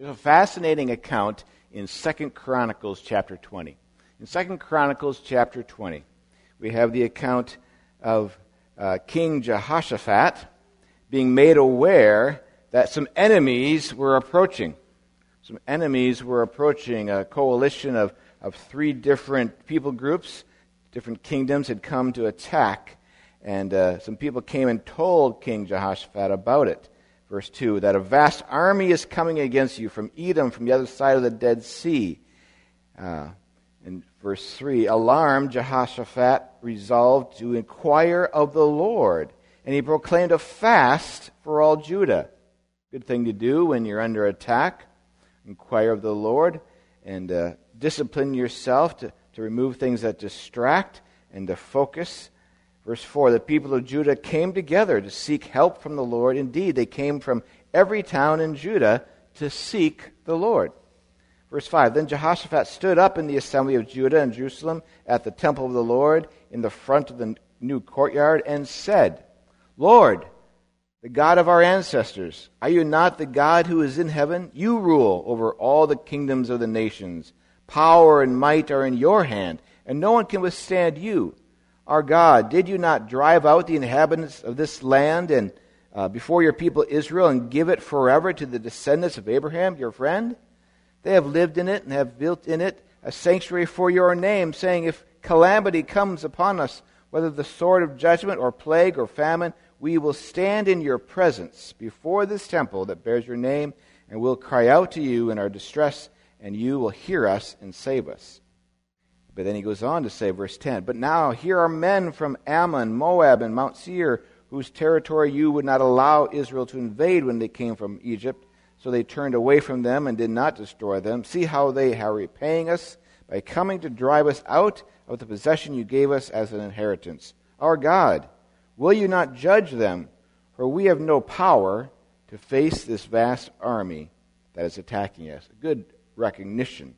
There's a fascinating account in 2 Chronicles chapter 20. In 2 Chronicles chapter 20, we have the account of King Jehoshaphat being made aware that some enemies were approaching. Some enemies were approaching. A coalition of three different people groups, different kingdoms had come to attack. And some people came and told King Jehoshaphat about it. Verse 2, that a vast army is coming against you from Edom, from the other side of the Dead Sea. In verse 3, alarmed, Jehoshaphat resolved to inquire of the Lord. And he proclaimed a fast for all Judah. Good thing to do when you're under attack. Inquire of the Lord and discipline yourself to remove things that distract and to focus. Verse 4, the people of Judah came together to seek help from the Lord. Indeed, they came from every town in Judah to seek the Lord. Verse 5, then Jehoshaphat stood up in the assembly of Judah and Jerusalem at the temple of the Lord in the front of the new courtyard and said, Lord, the God of our ancestors, are you not the God who is in heaven? You rule over all the kingdoms of the nations. Power and might are in your hand, and no one can withstand you. Our God, did you not drive out the inhabitants of this land and before your people Israel and give it forever to the descendants of Abraham, your friend? They have lived in it and have built in it a sanctuary for your name, saying, if calamity comes upon us, whether the sword of judgment or plague or famine, we will stand in your presence before this temple that bears your name, and will cry out to you in our distress, and you will hear us and save us. But then he goes on to say, verse 10, but now here are men from Ammon, Moab, and Mount Seir, whose territory you would not allow Israel to invade when they came from Egypt. So they turned away from them and did not destroy them. See how they are repaying us by coming to drive us out of the possession you gave us as an inheritance. Our God, will you not judge them? For we have no power to face this vast army that is attacking us. A good recognition.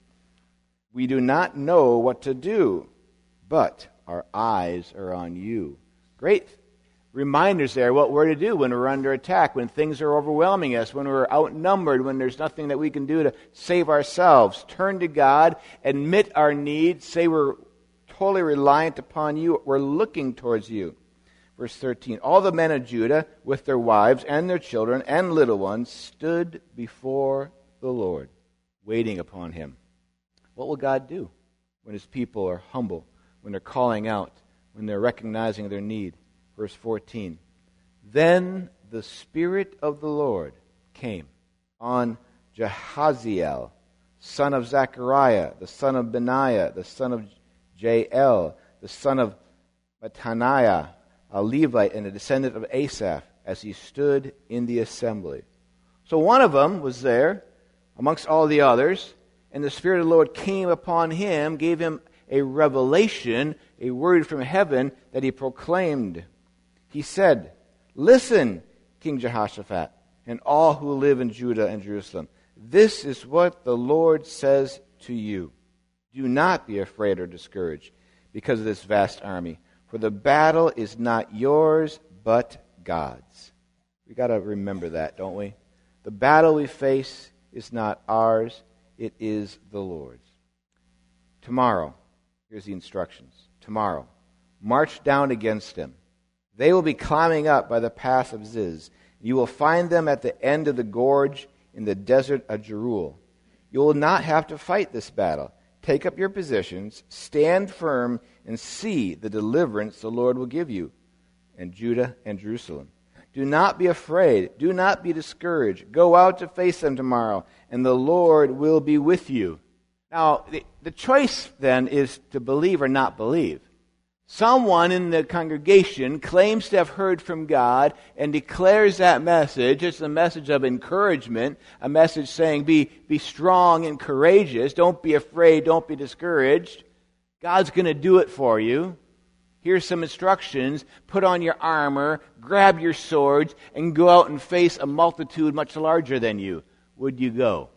We do not know what to do, but our eyes are on you. Great reminders there what we're to do when we're under attack, when things are overwhelming us, when we're outnumbered, when there's nothing that we can do to save ourselves. Turn to God, admit our needs, say we're totally reliant upon you, we're looking towards you. Verse 13, all the men of Judah with their wives and their children and little ones stood before the Lord, waiting upon him. What will God do when his people are humble, when they're calling out, when they're recognizing their need? Verse 14, then the Spirit of the Lord came on Jahaziel, son of Zechariah, the son of Benaiah, the son of Jael, the son of Mattaniah, a Levite and a descendant of Asaph, as he stood in the assembly. So one of them was there amongst all the others, and the Spirit of the Lord came upon him, gave him a revelation, a word from heaven that he proclaimed. He said, listen, King Jehoshaphat, and all who live in Judah and Jerusalem. This is what the Lord says to you. Do not be afraid or discouraged because of this vast army, for the battle is not yours, but God's. We got to remember that, don't we? The battle we face is not ours, it is the Lord's. Tomorrow, here's the instructions. Tomorrow, march down against them. They will be climbing up by the pass of Ziz. You will find them at the end of the gorge in the desert of Jeruel. You will not have to fight this battle. Take up your positions, stand firm, and see the deliverance the Lord will give you, and Judah and Jerusalem. Do not be afraid. Do not be discouraged. Go out to face them tomorrow, and the Lord will be with you. Now, the choice then is to believe or not believe. Someone in the congregation claims to have heard from God and declares that message. It's a message of encouragement, a message saying be strong and courageous. Don't be afraid. Don't be discouraged. God's going to do it for you. Here's some instructions. Put on your armor, grab your swords, and go out and face a multitude much larger than you. Would you go?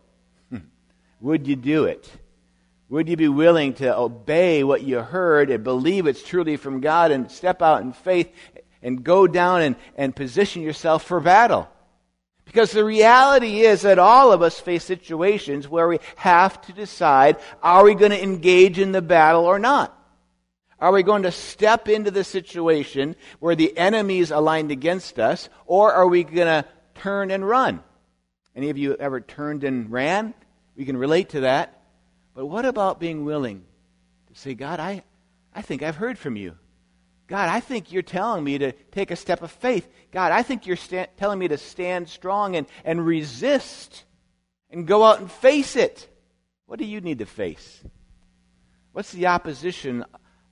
Would you do it? Would you be willing to obey what you heard and believe it's truly from God and step out in faith and go down and position yourself for battle? Because the reality is that all of us face situations where we have to decide, are we going to engage in the battle or not? Are we going to step into the situation where the enemy is aligned against us, or are we going to turn and run? Any of you ever turned and ran? We can relate to that. But what about being willing to say, God, I think I've heard from you. God, I think you're telling me to take a step of faith. God, I think you're telling me to stand strong and resist and go out and face it. What do you need to face? What's the opposition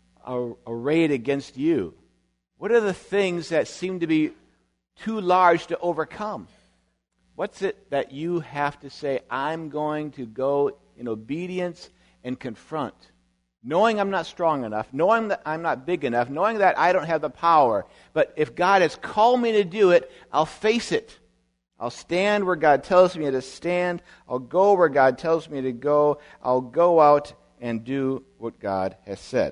arrayed against you? What are the things that seem to be too large to overcome? What's it that you have to say, I'm going to go in obedience and confront? Knowing I'm not strong enough, knowing that I'm not big enough, knowing that I don't have the power. But if God has called me to do it, I'll face it. I'll stand where God tells me to stand. I'll go where God tells me to go. I'll go out and do what God has said.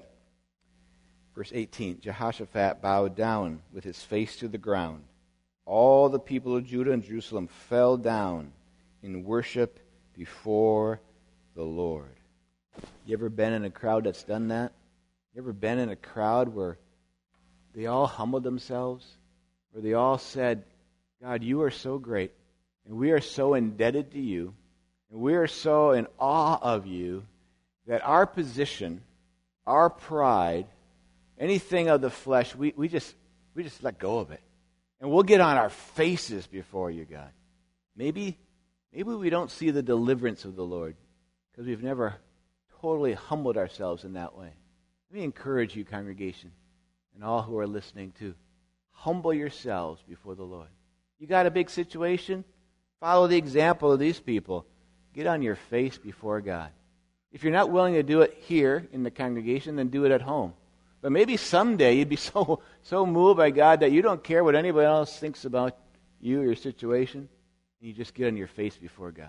Verse 18, Jehoshaphat bowed down with his face to the ground. All the people of Judah and Jerusalem fell down in worship before the Lord. You ever been in a crowd that's done that? You ever been in a crowd where they all humbled themselves? Where they all said, God, you are so great, and we are so indebted to you, and we are so in awe of you, that our position, our pride, anything of the flesh, we just let go of it. And we'll get on our faces before you, God. Maybe we don't see the deliverance of the Lord because we've never totally humbled ourselves in that way. Let me encourage you, congregation, and all who are listening to humble yourselves before the Lord. You got a big situation? Follow the example of these people. Get on your face before God. If you're not willing to do it here in the congregation, then do it at home. But maybe someday you'd be so moved by God that you don't care what anybody else thinks about you or your situation, and you just get on your face before God.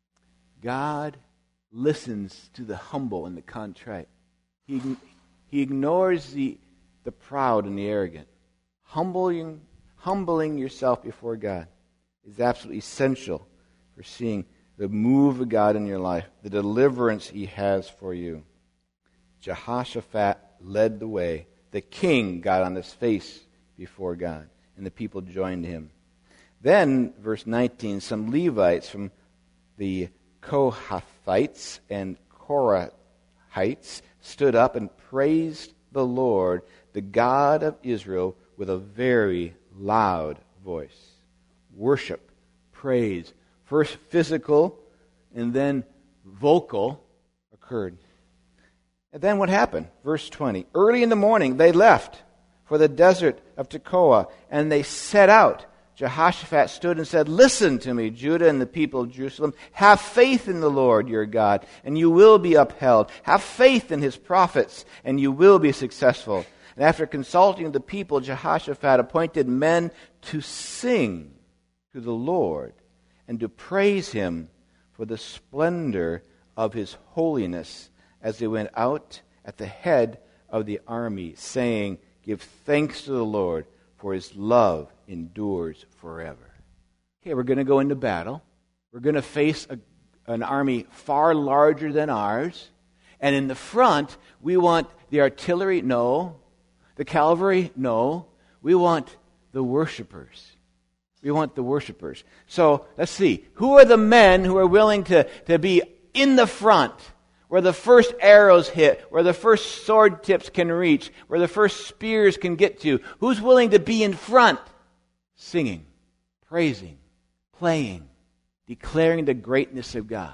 God listens to the humble and the contrite. He ignores the proud and the arrogant. Humbling yourself before God is absolutely essential for seeing the move of God in your life, the deliverance He has for you. Jehoshaphat led the way. The king got on his face before God, and the people joined him. Then, verse 19, some Levites from the Kohathites and Korahites stood up and praised the Lord, the God of Israel, with a very loud voice. Worship, praise, first physical and then vocal occurred. And then what happened? Verse 20. Early in the morning they left for the desert of Tekoa, and they set out. Jehoshaphat stood and said, Listen to me, Judah and the people of Jerusalem. Have faith in the Lord your God, and you will be upheld. Have faith in His prophets, and you will be successful. And after consulting the people, Jehoshaphat appointed men to sing to the Lord and to praise Him for the splendor of His holiness as they went out at the head of the army, saying, Give thanks to the Lord, for His love endures forever. Okay, we're going to go into battle. We're going to face an army far larger than ours. And in the front, we want the artillery? No. The cavalry? No. We want the worshipers. We want the worshipers. So, let's see. Who are the men who are willing to be in the front, where the first arrows hit, where the first sword tips can reach, where the first spears can get to? Who's willing to be in front? Singing, praising, playing, declaring the greatness of God.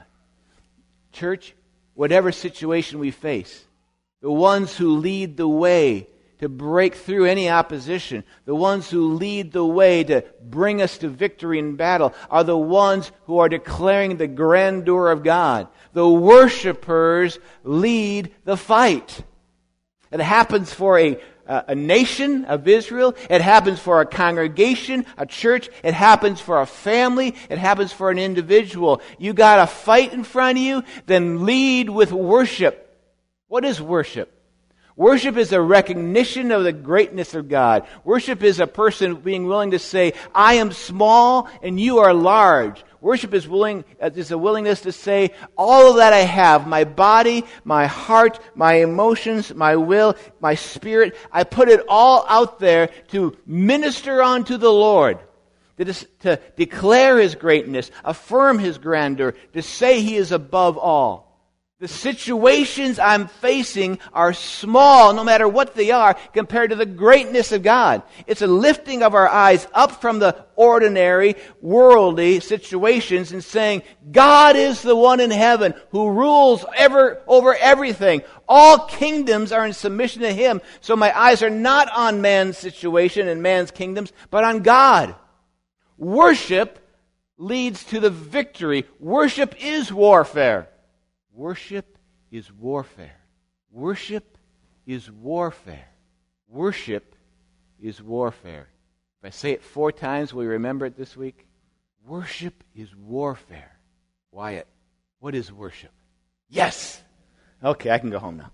Church, whatever situation we face, the ones who lead the way to break through any opposition, the ones who lead the way to bring us to victory in battle, are the ones who are declaring the grandeur of God. The worshipers lead the fight. It happens for a nation of Israel. It happens for a congregation, a church. It happens for a family. It happens for an individual. You got a fight in front of you, then lead with worship. What is worship? Worship is a recognition of the greatness of God. Worship is a person being willing to say, I am small and you are large. Worship is a willingness to say, all of that I have, my body, my heart, my emotions, my will, my spirit, I put it all out there to minister unto the Lord, to declare His greatness, affirm His grandeur, to say He is above all. The situations I'm facing are small, no matter what they are, compared to the greatness of God. It's a lifting of our eyes up from the ordinary, worldly situations and saying, God is the one in heaven who rules over everything. All kingdoms are in submission to Him. So my eyes are not on man's situation and man's kingdoms, but on God. Worship leads to the victory. Worship is warfare. Worship is warfare. Worship is warfare. Worship is warfare. If I say it 4 times, will you remember it this week? Worship is warfare. Wyatt, what is worship? Yes! Okay, I can go home now.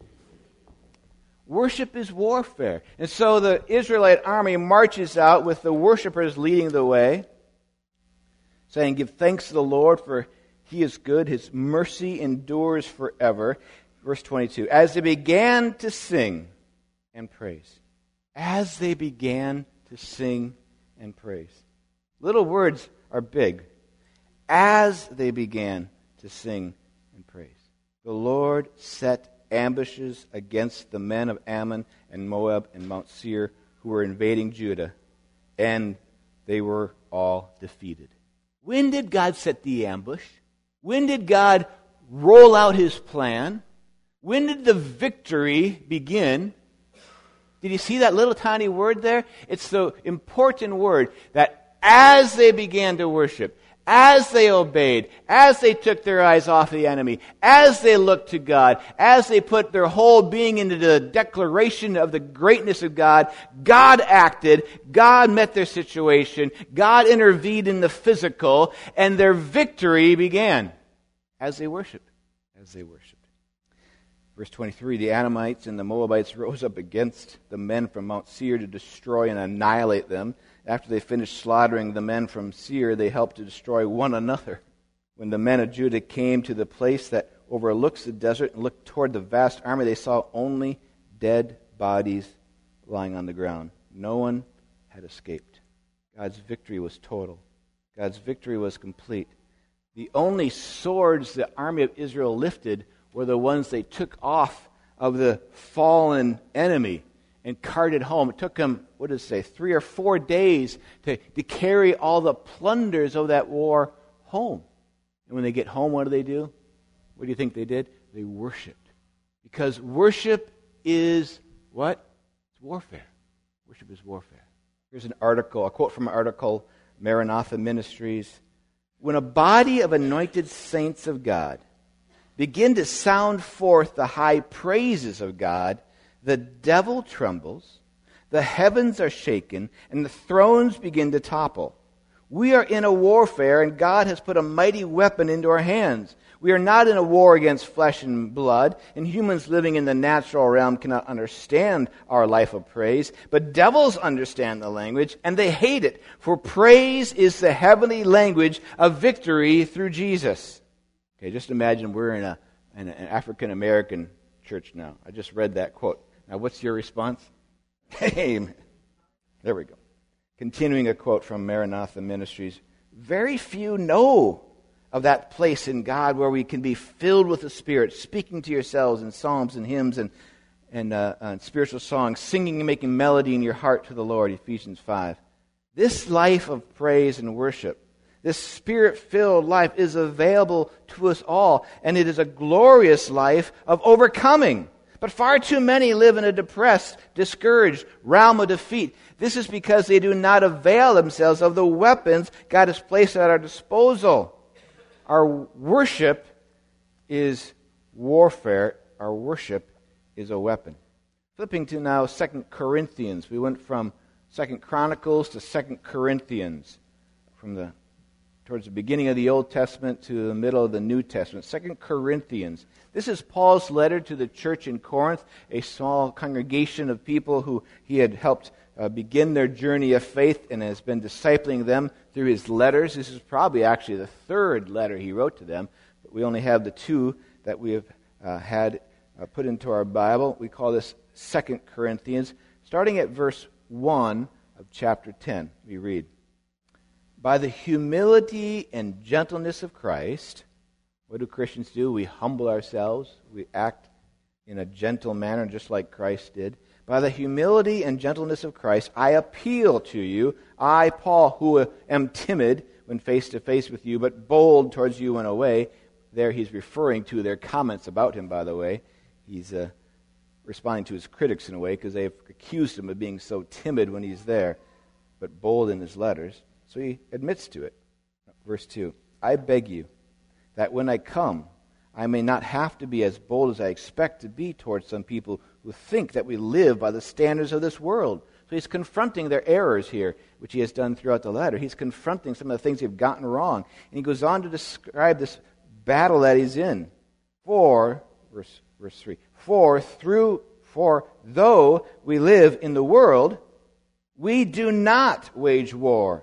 Worship is warfare. And so the Israelite army marches out with the worshipers leading the way, saying, give thanks to the Lord, for He is good, His mercy endures forever. Verse 22, as they began to sing and praise. As they began to sing and praise. Little words are big. As they began to sing and praise. The Lord set ambushes against the men of Ammon and Moab and Mount Seir who were invading Judah, and they were all defeated. When did God set the ambush? When did God roll out His plan? When did the victory begin? Did you see that little tiny word there? It's the important word that as they began to worship, as they obeyed, as they took their eyes off the enemy, as they looked to God, as they put their whole being into the declaration of the greatness of God, God acted, God met their situation, God intervened in the physical, and their victory began as they worshiped. As they worshiped. Verse 23, the Ammonites and the Moabites rose up against the men from Mount Seir to destroy and annihilate them. After they finished slaughtering the men from Seir, they helped to destroy one another. When the men of Judah came to the place that overlooks the desert and looked toward the vast army, they saw only dead bodies lying on the ground. No one had escaped. God's victory was total. God's victory was complete. The only swords the army of Israel lifted were the ones they took off of the fallen enemy and carted home. It took them, 3 or 4 days to carry all the plunders of that war home. And when they get home, what do? What do you think they did? They worshiped. Because worship is what? It's warfare. Worship is warfare. Here's an article, a quote from an article, Maranatha Ministries. When a body of anointed saints of God begin to sound forth the high praises of God, the devil trembles, the heavens are shaken, and the thrones begin to topple. We are in a warfare, and God has put a mighty weapon into our hands. We are not in a war against flesh and blood, and humans living in the natural realm cannot understand our life of praise, but devils understand the language, and they hate it, for praise is the heavenly language of victory through Jesus. Okay, just imagine we're in an African-American church now. I just read that quote. Now, what's your response? Amen. There we go. Continuing a quote from Maranatha Ministries. Very few know of that place in God where we can be filled with the Spirit, speaking to yourselves in psalms and hymns and spiritual songs, singing and making melody in your heart to the Lord, Ephesians 5. This life of praise and worship, this Spirit-filled life is available to us all, and it is a glorious life of overcoming. But far too many live in a depressed, discouraged realm of defeat. This is because they do not avail themselves of the weapons God has placed at our disposal. Our worship is warfare. Our worship is a weapon. Flipping to now 2 Corinthians. We went from 2 Chronicles to 2 Corinthians. towards the beginning of the Old Testament to the middle of the New Testament. 2 Corinthians. This is Paul's letter to the church in Corinth, a small congregation of people who he had helped begin their journey of faith and has been discipling them through his letters. This is probably actually the third letter he wrote to them, but we only have the two that we have had put into our Bible. We call this 2 Corinthians. Starting at verse 1 of chapter 10, we read, "By the humility and gentleness of Christ," what do Christians do? We humble ourselves. We act in a gentle manner, just like Christ did. "By the humility and gentleness of Christ, I appeal to you, I, Paul, who am timid when face to face with you, but bold towards you when away." There he's referring to their comments about him, by the way. He's responding to his critics in a way, because they've accused him of being so timid when he's there, but bold in his letters. So he admits to it. Verse 2, "I beg you that when I come, I may not have to be as bold as I expect to be towards some people who think that we live by the standards of this world." So he's confronting their errors here, which he has done throughout the letter. He's confronting some of the things they've gotten wrong. And he goes on to describe this battle that he's in. Verse 3, For though we live in the world, we do not wage war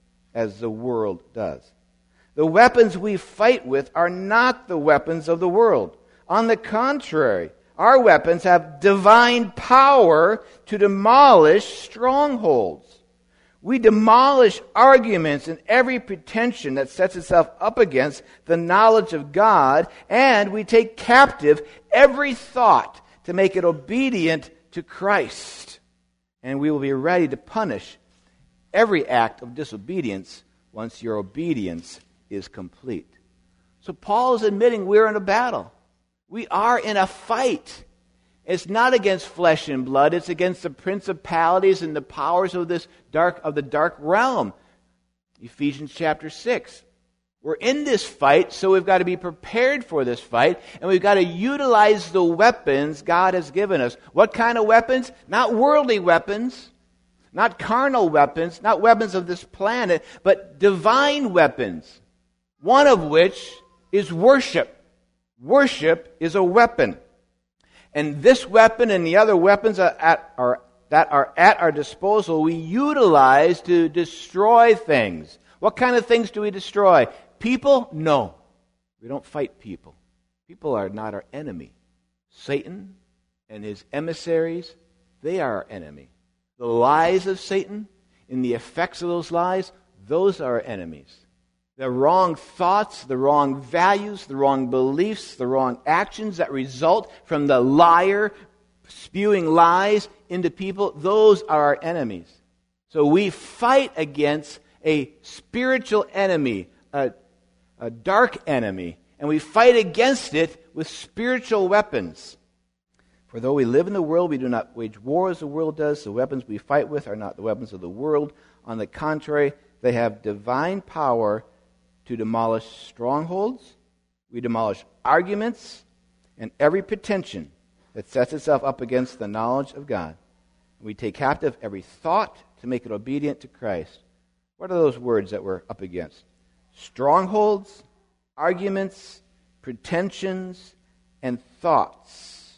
as the world does. The weapons we fight with are not the weapons of the world. On the contrary, our weapons have divine power to demolish strongholds. We demolish arguments and every pretension that sets itself up against the knowledge of God, and we take captive every thought to make it obedient to Christ. And we will be ready to punish every act of disobedience once your obedience is complete. So Paul is admitting we're in a battle. We are in a fight. It's not against flesh and blood. It's against the principalities and the powers of the dark realm. Ephesians chapter 6. We're in this fight, so we've got to be prepared for this fight, and we've got to utilize the weapons God has given us. What kind of weapons? Not worldly weapons, not carnal weapons, not weapons of this planet, but divine weapons, one of which is worship. Worship is a weapon. And this weapon and the other weapons that are at our disposal, we utilize to destroy things. What kind of things do we destroy? People? No. We don't fight people. People are not our enemy. Satan and his emissaries, they are our enemy. The lies of Satan and the effects of those lies, those are our enemies. The wrong thoughts, the wrong values, the wrong beliefs, the wrong actions that result from the liar spewing lies into people, those are our enemies. So we fight against a spiritual enemy, a dark enemy, and we fight against it with spiritual weapons. For though we live in the world, we do not wage war as the world does. The weapons we fight with are not the weapons of the world. On the contrary, they have divine power to demolish strongholds. We demolish arguments and every pretension that sets itself up against the knowledge of God. We take captive every thought to make it obedient to Christ. What are those words that we're up against? Strongholds, arguments, pretensions, and thoughts.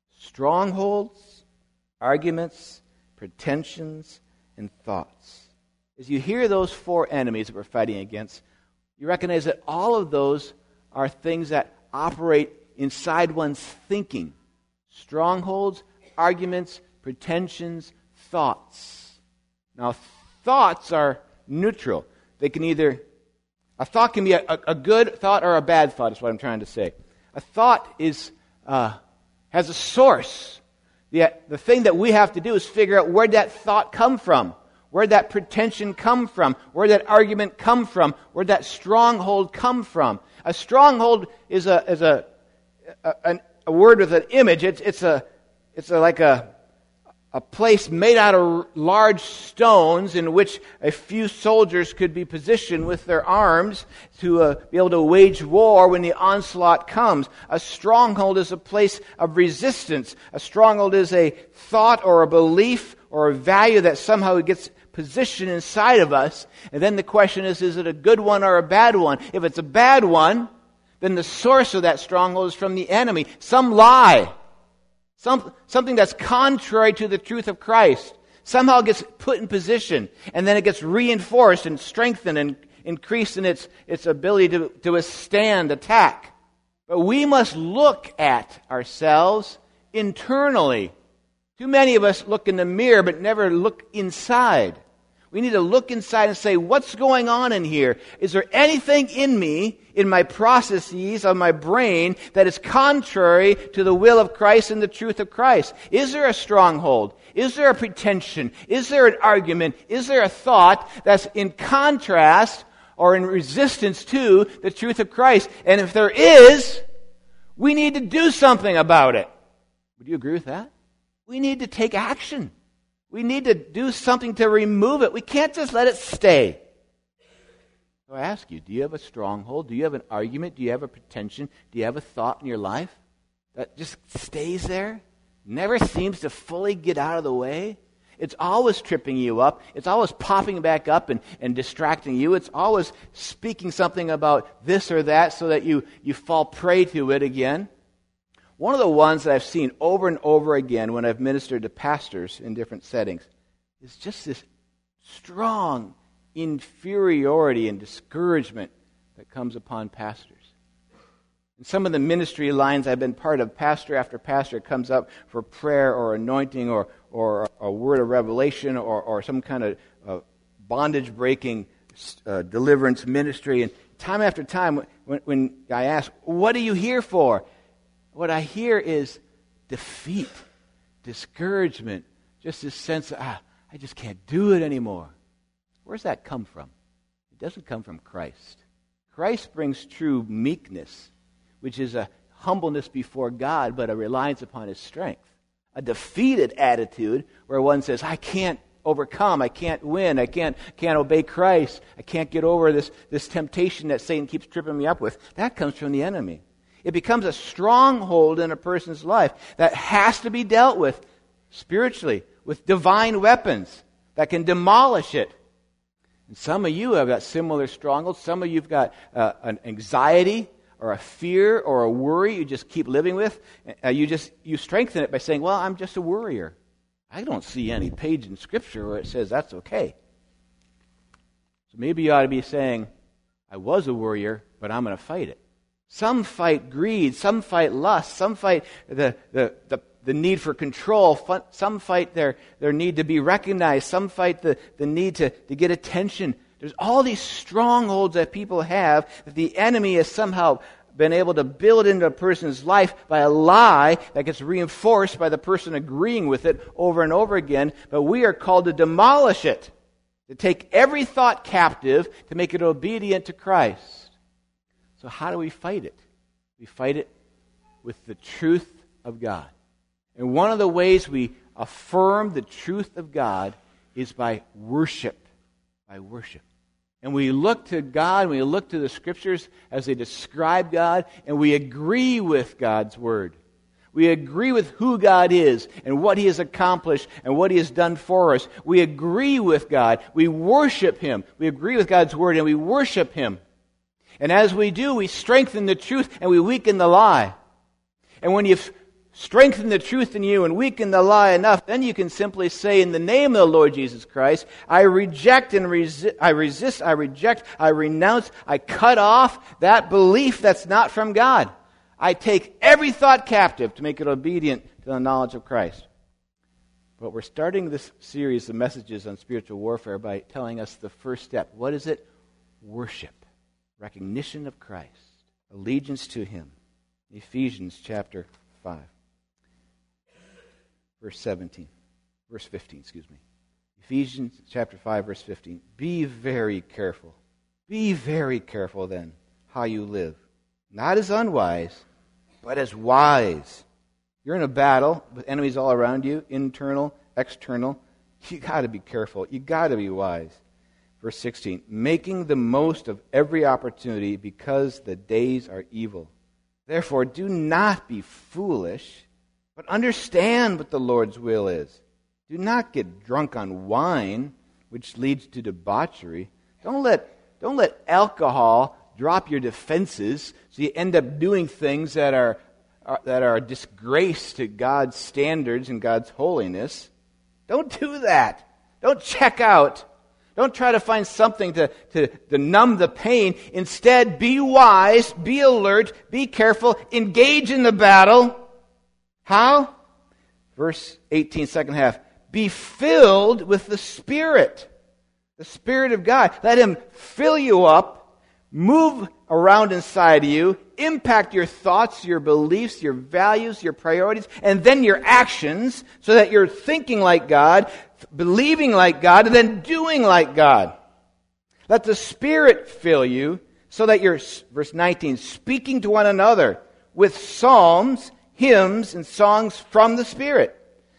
Strongholds, arguments, pretensions, and thoughts. As you hear those four enemies that we're fighting against, you recognize that all of those are things that operate inside one's thinking. Strongholds, arguments, pretensions, thoughts. Now, thoughts are neutral. They can either, a thought can be a good thought or a bad thought, is what I'm trying to say. A thought has a source. The thing that we have to do is figure out where that thought come from. Where'd that pretension come from? Where'd that argument come from? Where'd that stronghold come from? A stronghold is a word with an image. It's like a place made out of large stones in which a few soldiers could be positioned with their arms to be able to wage war when the onslaught comes. A stronghold is a place of resistance. A stronghold is a thought or a belief or a value that somehow gets position inside of us. And then the question is it a good one or a bad one? If it's a bad one, then the source of that stronghold is from the enemy. Some lie. Something that's contrary to the truth of Christ. Somehow gets put in position, and then it gets reinforced and strengthened and increased in its ability to withstand attack. But we must look at ourselves internally. Too many of us look in the mirror but never look inside. We need to look inside and say, what's going on in here? Is there anything in me, in my processes of my brain, that is contrary to the will of Christ and the truth of Christ? Is there a stronghold? Is there a pretension? Is there an argument? Is there a thought that's in contrast or in resistance to the truth of Christ? And if there is, we need to do something about it. Would you agree with that? We need to take action. We need to do something to remove it. We can't just let it stay. So I ask you, do you have a stronghold? Do you have an argument? Do you have a pretension? Do you have a thought in your life that just stays there? Never seems to fully get out of the way? It's always tripping you up. It's always popping back up and distracting you. It's always speaking something about this or that so that you fall prey to it again. One of the ones that I've seen over and over again when I've ministered to pastors in different settings is just this strong inferiority and discouragement that comes upon pastors. In some of the ministry lines I've been part of, pastor after pastor comes up for prayer or anointing or a word of revelation or some kind of bondage-breaking deliverance ministry. And time after time, when I ask, what are you here for? What I hear is defeat, discouragement, just this sense of, I just can't do it anymore. Where's that come from? It doesn't come from Christ. Christ brings true meekness, which is a humbleness before God, but a reliance upon His strength. A defeated attitude where one says, I can't overcome, I can't win, I can't obey Christ, I can't get over this temptation that Satan keeps tripping me up with. That comes from the enemy. It becomes a stronghold in a person's life that has to be dealt with spiritually, with divine weapons that can demolish it. And some of you have got similar strongholds. Some of you have got an anxiety or a fear or a worry you just keep living with. You strengthen it by saying, well, I'm just a worrier. I don't see any page in Scripture where it says that's okay. So maybe you ought to be saying, I was a worrier, but I'm going to fight it. Some fight greed, some fight lust, some fight the need for control, some fight their need to be recognized, some fight the need to get attention. There's all these strongholds that people have that the enemy has somehow been able to build into a person's life by a lie that gets reinforced by the person agreeing with it over and over again. But we are called to demolish it, to take every thought captive, to make it obedient to Christ. So how do we fight it? We fight it with the truth of God. And one of the ways we affirm the truth of God is by worship. By worship. And we look to God, and we look to the Scriptures as they describe God, and we agree with God's Word. We agree with who God is and what He has accomplished and what He has done for us. We agree with God. We worship Him. We agree with God's Word, and we worship Him. And as we do, we strengthen the truth and we weaken the lie. And when you've strengthened the truth in you and weakened the lie enough, then you can simply say, in the name of the Lord Jesus Christ, I reject, I reject, I renounce, I cut off that belief that's not from God. I take every thought captive to make it obedient to the knowledge of Christ. But we're starting this series of messages on spiritual warfare by telling us the first step. What is it? Worship. Recognition of Christ, allegiance to Him. Ephesians chapter 5, verse 15. Ephesians chapter 5, verse 15. Be very careful. Be very careful then how you live. Not as unwise, but as wise. You're in a battle with enemies all around you, internal, external. You got to be careful. You got to be wise. Verse 16, making the most of every opportunity because the days are evil. Therefore, do not be foolish, but understand what the Lord's will is. Do not get drunk on wine, which leads to debauchery. Don't let alcohol drop your defenses so you end up doing things that are a disgrace to God's standards and God's holiness. Don't do that. Don't check out. Don't try to find something to numb the pain. Instead, be wise, be alert, be careful, engage in the battle. How? Verse 18, second half. Be filled with the Spirit of God. Let Him fill you up, move around inside of you, impact your thoughts, your beliefs, your values, your priorities, and then your actions, so that you're thinking like God, believing like God, and then doing like God. Let the Spirit fill you, so that you're, verse 19, speaking to one another with psalms, hymns, and songs from the Spirit.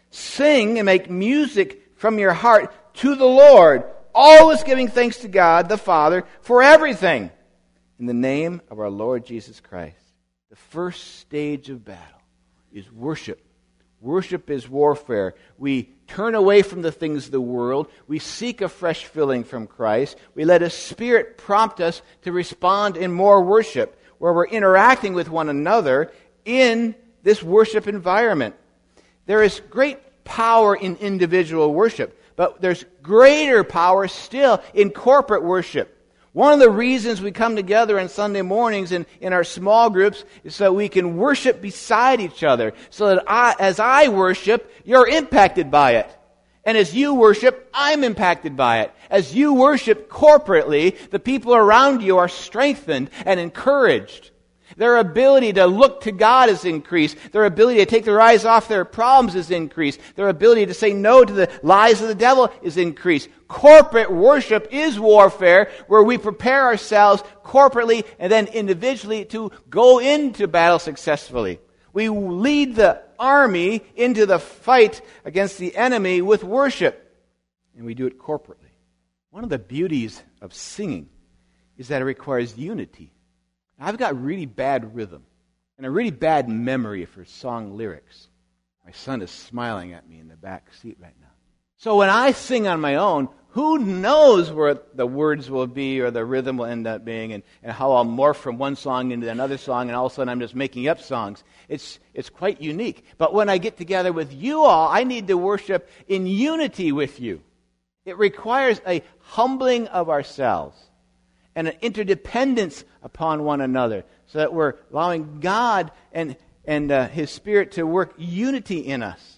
Sing and make music from your heart to the Lord, always giving thanks to God the Father for everything, in the name of our Lord Jesus Christ. The first stage of battle is worship. Worship is warfare. We turn away from the things of the world. We seek a fresh filling from Christ. We let His Spirit prompt us to respond in more worship, where we're interacting with one another in this worship environment. There is great power in individual worship, but there's greater power still in corporate worship. One of the reasons we come together on Sunday mornings in our small groups is so we can worship beside each other, so that as I worship, you're impacted by it. And as you worship, I'm impacted by it. As you worship corporately, the people around you are strengthened and encouraged. Their ability to look to God is increased. Their ability to take their eyes off their problems is increased. Their ability to say no to the lies of the devil is increased. Corporate worship is warfare, where we prepare ourselves corporately and then individually to go into battle successfully. We lead the army into the fight against the enemy with worship, and we do it corporately. One of the beauties of singing is that it requires unity. I've got really bad rhythm and a really bad memory for song lyrics. My son is smiling at me in the back seat right now. So when I sing on my own, who knows where the words will be or the rhythm will end up being, and how I'll morph from one song into another song, and all of a sudden I'm just making up songs. It's quite unique. But when I get together with you all, I need to worship in unity with you. It requires a humbling of ourselves and an interdependence upon one another, so that we're allowing God and His Spirit to work unity in us.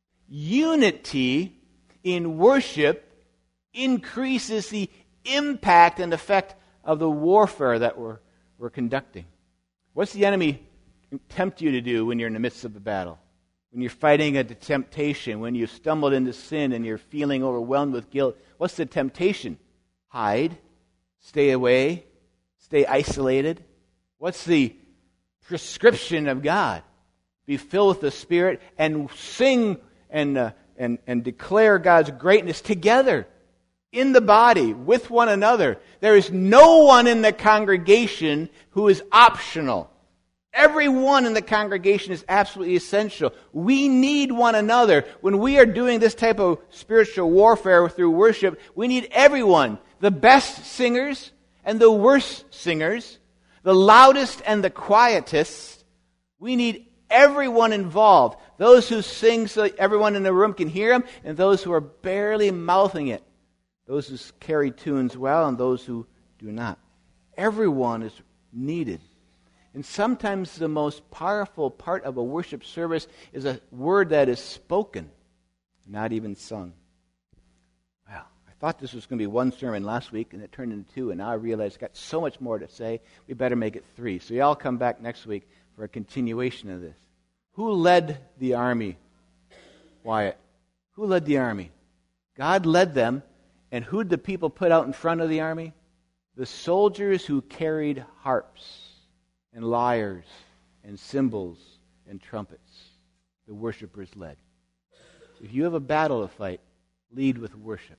Unity in worship increases the impact and effect of the warfare that we're conducting. What's the enemy tempt you to do when you're in the midst of a battle? When you're fighting a temptation, when you've stumbled into sin and you're feeling overwhelmed with guilt, what's the temptation? Hide. Stay away, stay isolated. What's the prescription of God? Be filled with the Spirit and sing and declare God's greatness together in the body with one another. There is no one in the congregation who is optional. Everyone in the congregation is absolutely essential. We need one another. When we are doing this type of spiritual warfare through worship, we need everyone. The best singers and the worst singers, the loudest and the quietest. We need everyone involved. Those who sing so that everyone in the room can hear them, and those who are barely mouthing it. Those who carry tunes well and those who do not. Everyone is needed. And sometimes the most powerful part of a worship service is a word that is spoken, not even sung. I thought this was going to be one sermon last week, and it turned into two, and now I realize I've got so much more to say, we better make it three. So y'all come back next week for a continuation of this. Who led the army? Wyatt. Who led the army? God led them, and who did the people put out in front of the army? The soldiers who carried harps and lyres and cymbals and trumpets. The worshipers led. So if you have a battle to fight, lead with worship.